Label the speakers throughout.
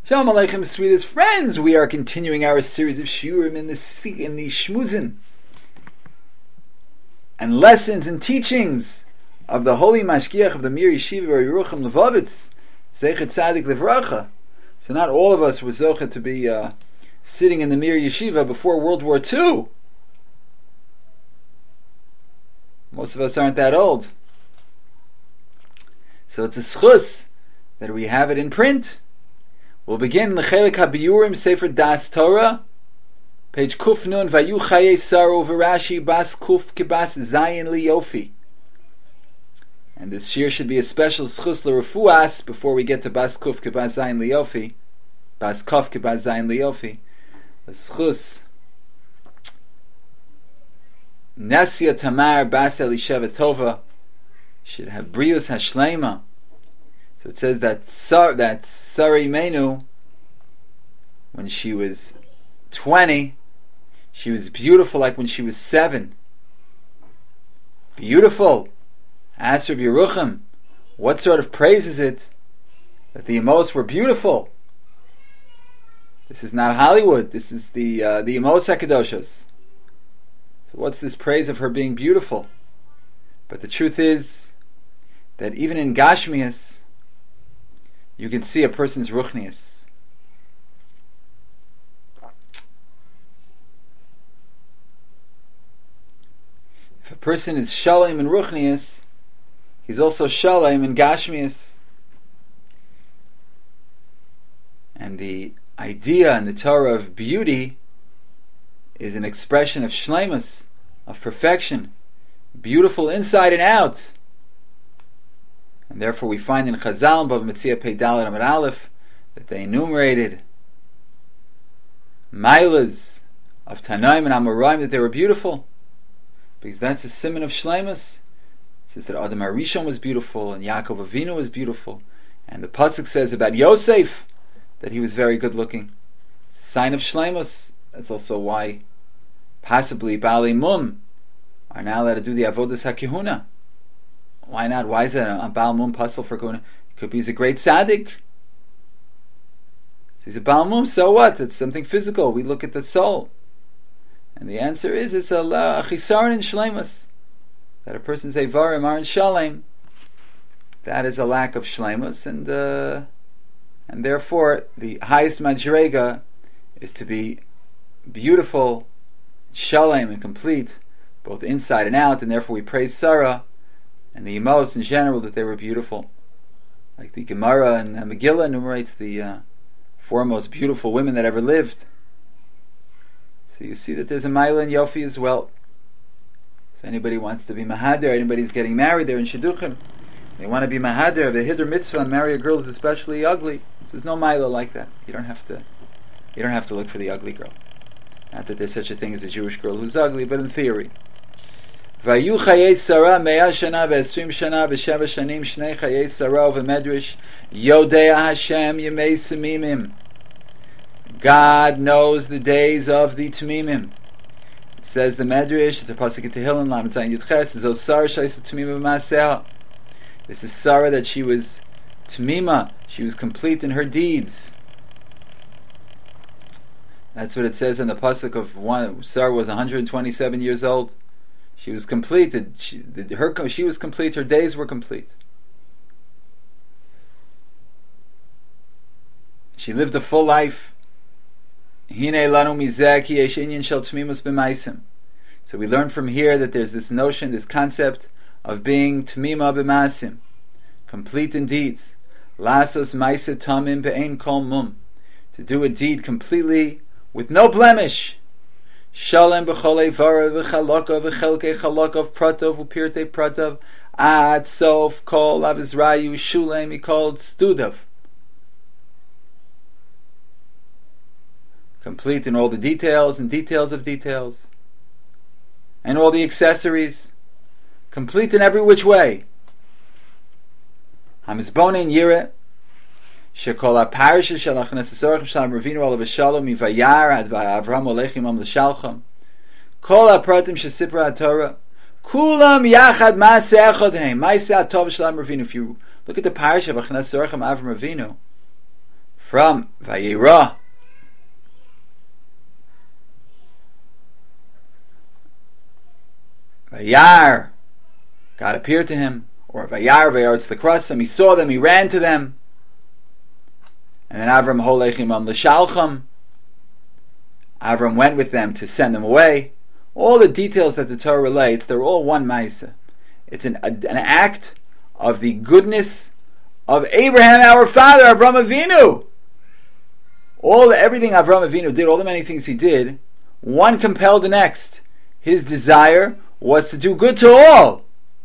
Speaker 1: Shalom Aleichem, sweetest friends. We are continuing our series of shiurim in the shmuzin and lessons and teachings of the holy mashgiach of the Mir Yeshiva Yerucham Levovitz, Zeichet Tzadik Livracha. So not all of us were zochet to be sitting in the Mir Yeshiva before World War II. Most of us aren't that old. So it's a schus that we have it in print. We'll begin the Chelik HaBiyurim Sefer Das Torah, page Kuf Nun, Vayu Chaye Saro V'Rashi Bas Kuf Kibas Zayin Li Yofi. And this year should be a special schus l'refuas before we get to Bas Kuf Kibas Zayin Li Yofi. Bas Kuf Kibas Zayin Li Yofi. The schus Nesia Tamar Bas Elisheva Tova should have Brius Hashlema. So it says that Sari Menu, when she was 20, she was beautiful like when she was 7. Beautiful. Ask Rabbi Yerucham, what sort of praise is it that the Amos were beautiful? This is not Hollywood. This is the Amos HaKadoshos. So what's this praise of her being beautiful? But the truth is that even in Gashmias, you can see a person's ruchnius. If a person is shalom in ruchnius, he's also shalom in gashmius. And the idea in the Torah of beauty is an expression of shleimus, of perfection, beautiful inside and out. And therefore we find in Chazal, Bava Metzia Pei Dalet Amud Aleph, that they enumerated milas of Tanaim and Amoraim, that they were beautiful, because that's a simon of shleimus. It says that Adam HaRishon was beautiful, and Yaakov Avinu was beautiful, and the pasuk says about Yosef that he was very good looking. It's a sign of shleimus. That's also why possibly Baalei Mum are now allowed to do the Avodas HaKehuna. Why not? Why is it a Baal Mum puzzle for going? It could be he's a great tzaddik. He's a Baal Mum, so what? It's something physical. We look at the soul. And the answer is it's a chisaron in shleimus. That a person's evarim aren't shalem. That is a lack of shleimus, and therefore the highest madrega is to be beautiful, shalem and complete, both inside and out, and therefore we praise Sarah and the Amos in general that they were beautiful. Like the Gemara and Megillah enumerates the 4 most beautiful women that ever lived. So you see that there's a Maila and Yofi as well. So anybody wants to be Mahader, anybody's getting married, they're in Shidduchim, they want to be Mahader, the Hiddur Mitzvah and marry a girl who's especially ugly. There's no Maila like that. You don't have to look for the ugly girl. Not that there's such a thing as a Jewish girl who's ugly, but in theory. Vayu Chayei Sarah 100 shana ו20 shana ו7 shanim shnei Chayei Sarah v'medrash Yodea Hashem Yemei Samimim. God knows the days of the Tamimim. It says the Medrash, it's a pasuk in Tehillim, Lamed Zayin Yud Ches, Zo Sarah Shaisa Tamima B'Maaseha. This is Sarah that she was Tamima, she was complete in her deeds. That's what it says in the pasuk of Sarah was 127 years old. She was complete. She was complete. Her days were complete. She lived a full life. So we learn from here that there's this notion, this concept of being tmima b'masim, complete in deeds. Lasos ma'aseh tamim be'ein kol mum, to do a deed completely with no blemish. Shalem b'cholei vara v'chalaka v'chelkei chalakav pratov u'pirtei pratov ad sof kol avizrayu shulem he called studav. Complete in all the details and details of details, and all the accessories. Complete in every which way. Hamizbonin yireh. Shekol HaParsha Shel Achnas Yisrochim Shalom Ravinu Olav Shalom Mivayar Ad Avraham Olechim Am L'Shalcham Kol HaPratim Shesipra HaTorah Kulam Yachad Maaseh Echad Heim Maaseh HaTov Shalom Ravinu. If you look at the Parsha of Achnas Yisrochim Avram Avinu, from Vayera. Vayar, God appeared to him, or Vayar, Vayartz the Krasim, he saw them, he ran to them. And then Avram Holechim Am L'Shalcham, Avram went with them to send them away. All the details that the Torah relates, they're all one Maisa. It's an act of the goodness of Abraham, our father, Avraham Avinu. Everything Avraham Avinu did, all the many things he did, one compelled the next. His desire was to do good to all.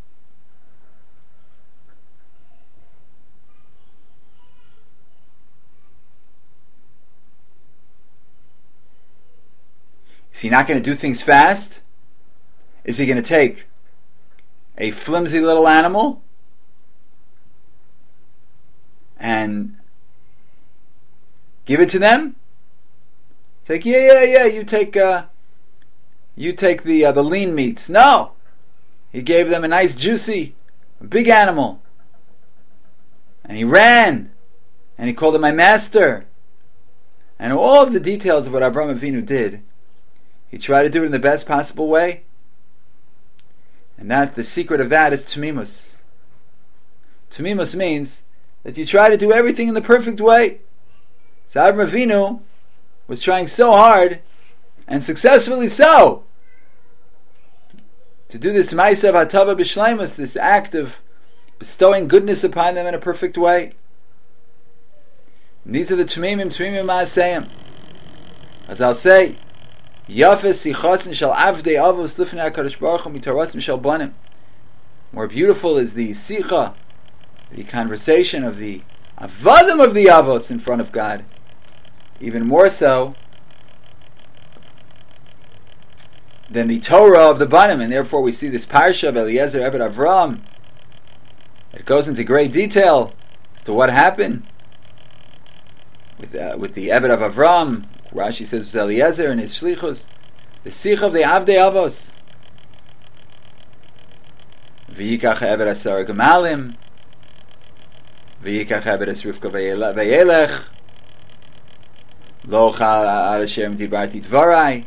Speaker 1: Is he not going to do things fast? Is he going to take a flimsy little animal and give it to them? It's like, you take the lean meats. No, he gave them a nice, juicy, big animal, and he ran, and he called him my master, and all of the details of what Avraham Avinu did, he tried to do it in the best possible way, and that the secret of that is Tamimus. Tamimus means that you try to do everything in the perfect way. So Avraham Avinu was trying so hard, and successfully so, to do this Ma'aseh Hatava B'Shleimus, this act of bestowing goodness upon them in a perfect way. And these are the Tmimim Ma'aseyim. As I'll say, Yafes Sichatzin Shal Avdei Avos Lifnei HaKadosh Baruch Hu Mitaratzim Shal Banim. More beautiful is the Sicha, the conversation of the Avadim of the Avos in front of God. Even more so than the Torah of the Banim, and therefore we see this Parsha of Eliezer Eved Avram. It goes into great detail as to what happened with the Eved of Avram. Rashi says it was Eliezer and his Shlichus, the Sich of the Avdei Avos. V'yikach Eved Asar Gemalim, V'yikach Eved Es Rivka V'yelech, Lo Chal Al Hashem Dibarti Dvarai.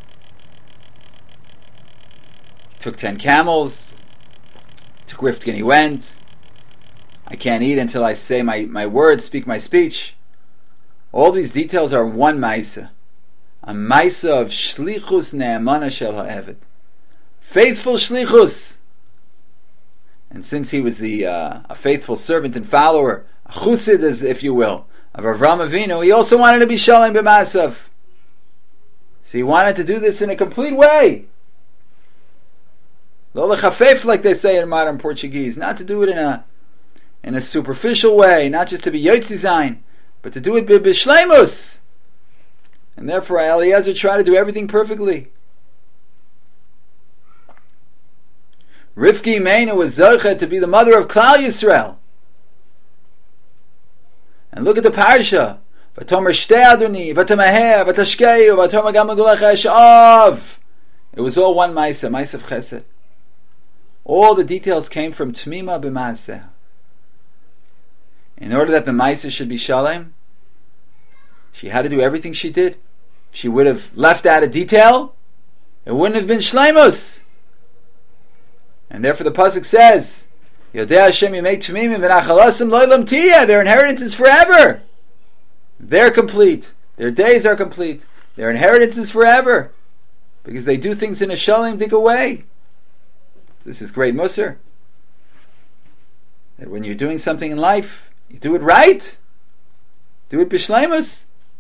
Speaker 1: Took 10 camels, took Rivka and he went. I can't eat until I say my words, speak my speech. All these details are one Maisa. A Maisa of Shlichus Ne'emana Shel HaEved. Faithful Shlichus. And since he was a faithful servant and follower, a Chusid, as if you will, of Avraham Avinu, he also wanted to be Shalom B'Masav. So he wanted to do this in a complete way. Lo lechafef, like they say in modern Portuguese, not to do it in a superficial way, not just to be Yotzi Zayin, but to do it b'shleimus. And therefore Eliezer tried to do everything perfectly. Rivki Meinu was Zocheh to be the mother of Klal Yisrael. And look at the parsha. V'tomer shtei adoni, v'tomaher, v'tashkeu, v'tomer gam l'gulecha eshav. It was all one Maisa, Maisa of Chesed. All the details came from Tmima b'Maaseh. In order that the Maisa should be Shalem, she had to do everything she did. She would have left out a detail, it wouldn't have been Shleimus. And therefore the pasuk says, Yodei Hashem Yimei Tmimim v'Nachalasim Lo Olam Tiyeh. Their inheritance is forever. They're complete. Their days are complete. Their inheritance is forever, because they do things in a Shalem dig way. This is great Musar. That when you're doing something in life, you do it right. Do it b'shleimus.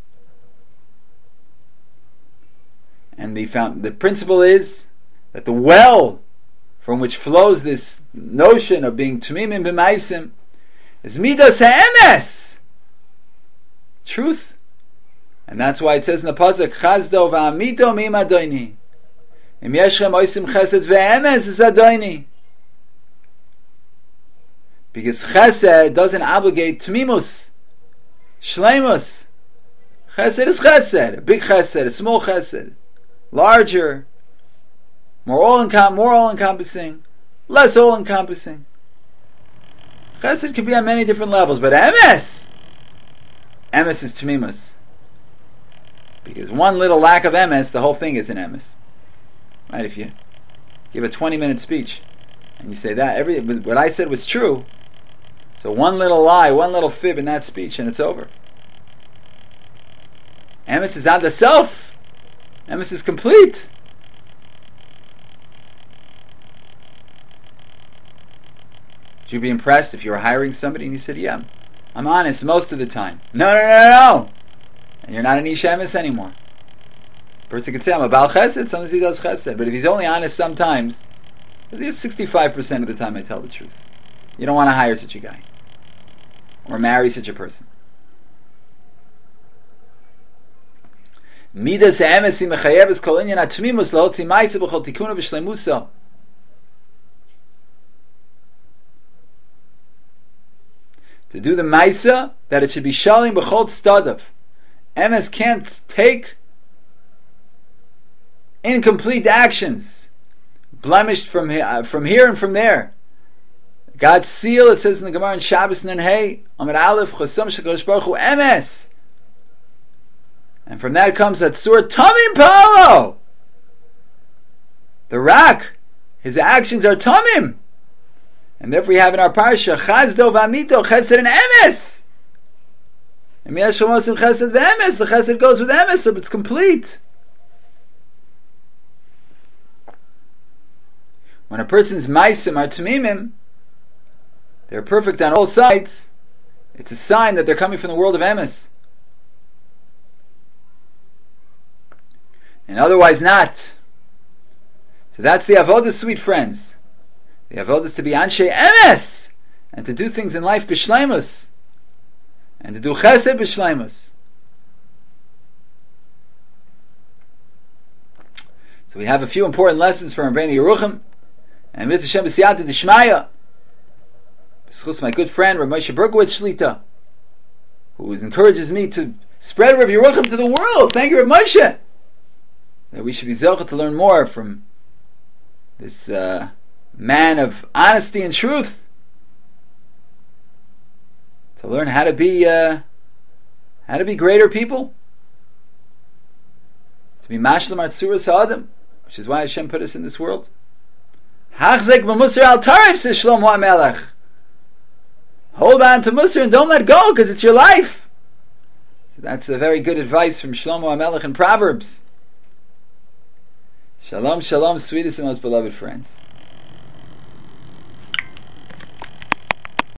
Speaker 1: And the principle is that the well from which flows this notion of being Tmimim b'maisim is Midas ha'emes, truth. And that's why it says in the pasuk, Chazdo v'amito mim adoini, im yeshem oisim chesed v'emes is adoini. Because chesed doesn't obligate tmimus, shleimus. Chesed is chesed, a big chesed, a small chesed, larger, more all-encompassing, less all-encompassing. Chesed can be on many different levels, but emes, emes is tmimus. Because one little lack of emes, the whole thing is an emes. Right? If you give a 20-minute speech and you say that what I said was true, so one little lie, one little fib in that speech, and it's over. Emes is ad the self. Emes is complete. Would you be impressed if you were hiring somebody and you said, yeah, I'm honest most of the time? No. And you're not an ish emes anymore. A person could say, I'm a Baal Chesed, sometimes he does Chesed. But if he's only honest sometimes, 65% of the time I tell the truth. You don't want to hire such a guy. Or marry such a person. Midas emes mechayeves kol inyan atmimus laotzi ma'ase b'chol tikuna v'shleimusa. To do the Maisa, that it should be shalim b'chol tzadav. Emes can't take incomplete actions, blemished from here and from there. God's seal, it says in the Gemara in Shabbos Nun Hey, Amid Aleph, Chosam Shekadosh Baruch Hu Emes. And from that comes that Tzur Tamim Palo. The Rak, his actions are Tamim. And therefore we have in our parsha, Chazdo V'amito, Chesed and Emes. And Miyash Shomosim Chesed V'emes, the Chesed goes with Emes, so it's complete. When a person's Maisim are Tamimim, they're perfect on all sides, it's a sign that they're coming from the world of Emes. And otherwise not. So that's the Avodah, sweet friends. The Avodah is to be Anshe Emes, and to do things in life B'Shleimus, and to do Chesed B'Shleimus. So we have a few important lessons from Rabbeinu Yerucham, and Mitzvah Shem B'Siyata D'Shmaya, B'Schus my good friend Rav Moshe Berkowitz Shlita, who encourages me to spread Rav Yerucham to the world. Thank you, Rav Moshe. That we should be zealous to learn more from this man of honesty and truth, to learn how to be greater people, to be mashlam artzuras ha'adam, which is why Hashem put us in this world. Hachzek b'musar al tarif, says Shlomo HaMelech. Hold on to Musar and don't let go, because it's your life. So that's a very good advice from Shlomo HaMelech in Proverbs. Shalom, shalom, sweetest and most beloved friends.